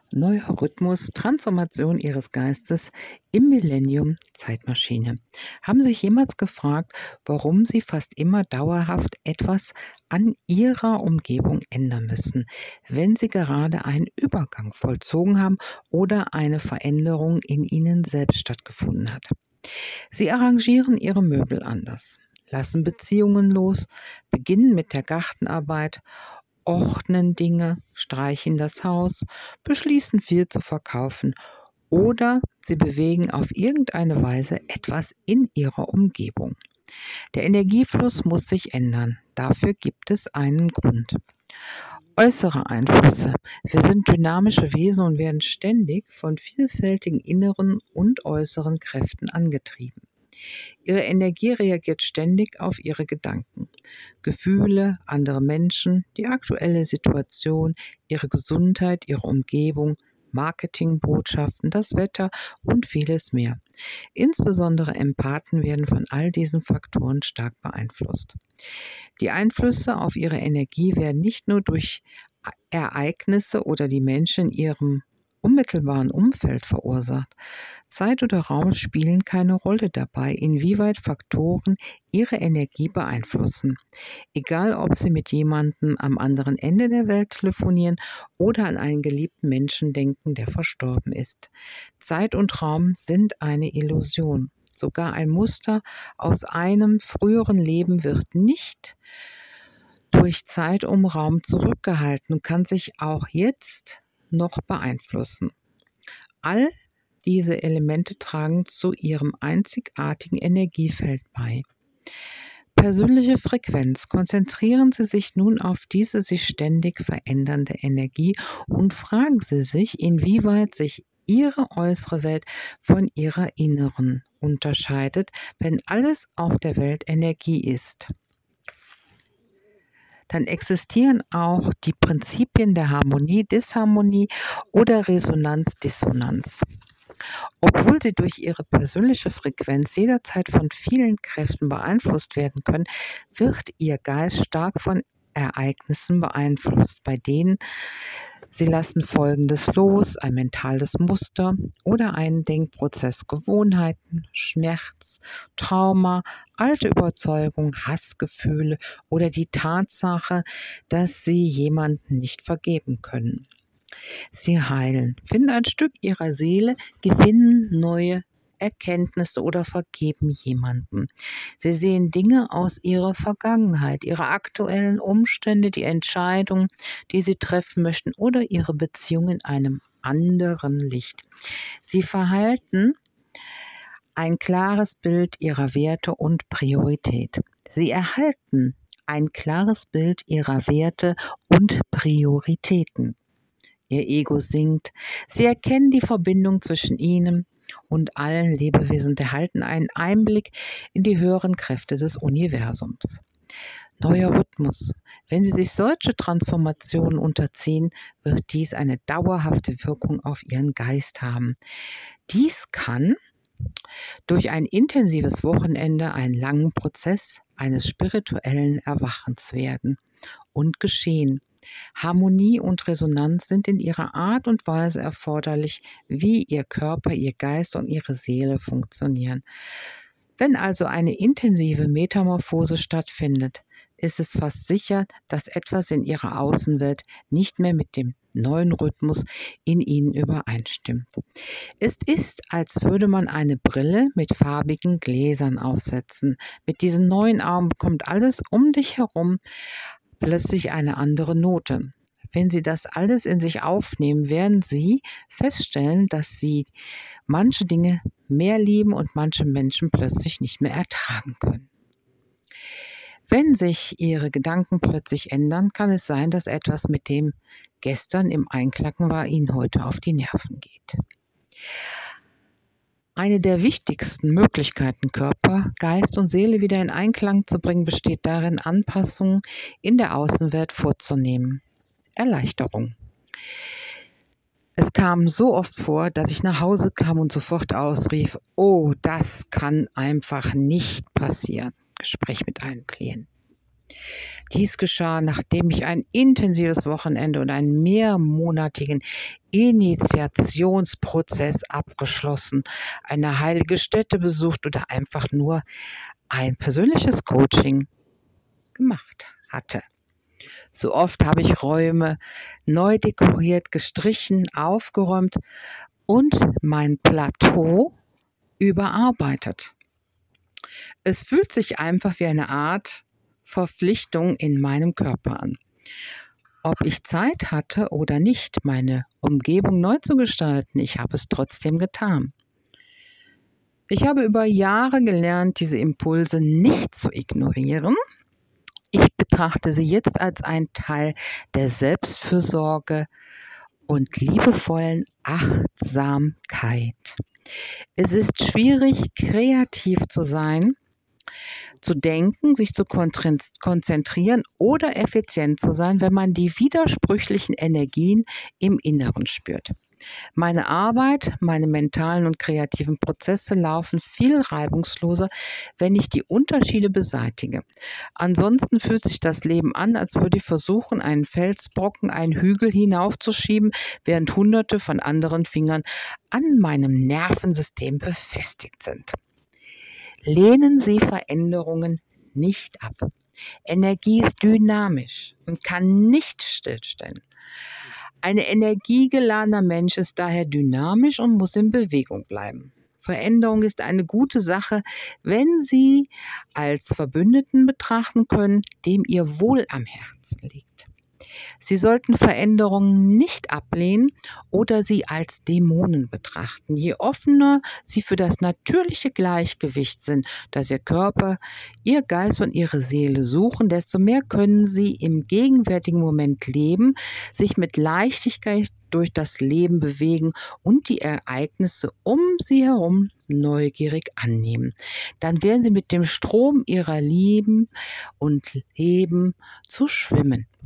Neuer Rhythmus, Transformation Ihres Geistes im Millennium Zeitmaschine. Haben Sie sich jemals gefragt, warum Sie fast immer dauerhaft etwas an Ihrer Umgebung ändern müssen, wenn Sie gerade einen Übergang vollzogen haben oder eine Veränderung in Ihnen selbst stattgefunden hat? Sie arrangieren Ihre Möbel anders, lassen Beziehungen los, beginnen mit der Gartenarbeit, ordnen Dinge, streichen das Haus, beschließen viel zu verkaufen oder sie bewegen auf irgendeine Weise etwas in ihrer Umgebung. Der Energiefluss muss sich ändern. Dafür gibt es einen Grund. Äußere Einflüsse. Wir sind dynamische Wesen und werden ständig von vielfältigen inneren und äußeren Kräften angetrieben. Ihre Energie reagiert ständig auf ihre Gedanken, Gefühle, andere Menschen, die aktuelle Situation, ihre Gesundheit, ihre Umgebung, Marketingbotschaften, das Wetter und vieles mehr. Insbesondere Empathen werden von all diesen Faktoren stark beeinflusst. Die Einflüsse auf ihre Energie werden nicht nur durch Ereignisse oder die Menschen in ihrem unmittelbaren Umfeld verursacht. Zeit oder Raum spielen keine Rolle dabei, inwieweit Faktoren ihre Energie beeinflussen. Egal, ob Sie mit jemandem am anderen Ende der Welt telefonieren oder an einen geliebten Menschen denken, der verstorben ist. Zeit und Raum sind eine Illusion. Sogar ein Muster aus einem früheren Leben wird nicht durch Zeit und Raum zurückgehalten und kann sich auch jetzt noch beeinflussen. All diese Elemente tragen zu ihrem einzigartigen Energiefeld bei. Persönliche Frequenz. Konzentrieren Sie sich nun auf diese sich ständig verändernde Energie und fragen Sie sich, inwieweit sich Ihre äußere Welt von Ihrer inneren unterscheidet, wenn alles auf der Welt Energie ist. Dann existieren auch die Prinzipien der Harmonie, Disharmonie oder Resonanz-Dissonanz. Obwohl sie durch ihre persönliche Frequenz jederzeit von vielen Kräften beeinflusst werden können, wird ihr Geist stark von Ereignissen beeinflusst, bei denen sie lassen Folgendes los: ein mentales Muster oder einen Denkprozess, Gewohnheiten, Schmerz, Trauma, alte Überzeugung, Hassgefühle oder die Tatsache, dass sie jemanden nicht vergeben können. Sie heilen, finden ein Stück ihrer Seele, gewinnen neue Erkenntnisse oder vergeben jemanden. Sie sehen Dinge aus ihrer Vergangenheit, ihre aktuellen Umstände, die Entscheidungen, die sie treffen möchten oder ihre Beziehung in einem anderen Licht. Sie verhalten ein klares Bild ihrer Werte und Priorität. Sie erhalten ein klares Bild ihrer Werte und Prioritäten. Ihr Ego sinkt. Sie erkennen die Verbindung zwischen ihnen und allen Lebewesen und erhalten einen Einblick in die höheren Kräfte des Universums. Neuer Rhythmus. Wenn Sie sich solche Transformationen unterziehen, wird dies eine dauerhafte Wirkung auf Ihren Geist haben. Dies kann durch ein intensives Wochenende einen langen Prozess eines spirituellen Erwachens werden und geschehen. Harmonie und Resonanz sind in ihrer Art und Weise erforderlich, wie Ihr Körper, Ihr Geist und Ihre Seele funktionieren. Wenn also eine intensive Metamorphose stattfindet, ist es fast sicher, dass etwas in Ihrer Außenwelt nicht mehr mit dem neuen Rhythmus in Ihnen übereinstimmt. Es ist, als würde man eine Brille mit farbigen Gläsern aufsetzen. Mit diesen neuen Augen bekommt alles um dich herum plötzlich eine andere Note. Wenn Sie das alles in sich aufnehmen, werden Sie feststellen, dass Sie manche Dinge mehr lieben und manche Menschen plötzlich nicht mehr ertragen können. Wenn sich Ihre Gedanken plötzlich ändern, kann es sein, dass etwas mit dem gestern im Einklang war, Ihnen heute auf die Nerven geht. Eine der wichtigsten Möglichkeiten, Körper, Geist und Seele wieder in Einklang zu bringen, besteht darin, Anpassungen in der Außenwelt vorzunehmen. Erleichterung. Es kam so oft vor, dass ich nach Hause kam und sofort ausrief: Oh, das kann einfach nicht passieren. Gespräch mit einem Klienten. Dies geschah, nachdem ich ein intensives Wochenende und einen mehrmonatigen Initiationsprozess abgeschlossen, eine heilige Stätte besucht oder einfach nur ein persönliches Coaching gemacht hatte. So oft habe ich Räume neu dekoriert, gestrichen, aufgeräumt und mein Plateau überarbeitet. Es fühlt sich einfach wie eine Art Verpflichtung in meinem Körper an. Ob ich Zeit hatte oder nicht, meine Umgebung neu zu gestalten, ich habe es trotzdem getan. Ich habe über Jahre gelernt, diese Impulse nicht zu ignorieren. Ich betrachte sie jetzt als ein Teil der Selbstfürsorge und liebevollen Achtsamkeit. Es ist schwierig, kreativ zu sein, zu denken, sich zu konzentrieren oder effizient zu sein, wenn man die widersprüchlichen Energien im Inneren spürt. Meine Arbeit, meine mentalen und kreativen Prozesse laufen viel reibungsloser, wenn ich die Unterschiede beseitige. Ansonsten fühlt sich das Leben an, als würde ich versuchen, einen Felsbrocken, einen Hügel hinaufzuschieben, während Hunderte von anderen Fingern an meinem Nervensystem befestigt sind. Lehnen Sie Veränderungen nicht ab. Energie ist dynamisch und kann nicht stillstehen. Ein energiegeladener Mensch ist daher dynamisch und muss in Bewegung bleiben. Veränderung ist eine gute Sache, wenn Sie als Verbündeten betrachten können, dem Ihr Wohl am Herzen liegt. Sie sollten Veränderungen nicht ablehnen oder sie als Dämonen betrachten. Je offener Sie für das natürliche Gleichgewicht sind, das Ihr Körper, Ihr Geist und Ihre Seele suchen, desto mehr können Sie im gegenwärtigen Moment leben, sich mit Leichtigkeit durch das Leben bewegen und die Ereignisse um Sie herum neugierig annehmen. Dann werden Sie mit dem Strom Ihrer Lieben und Leben zu schwimmen.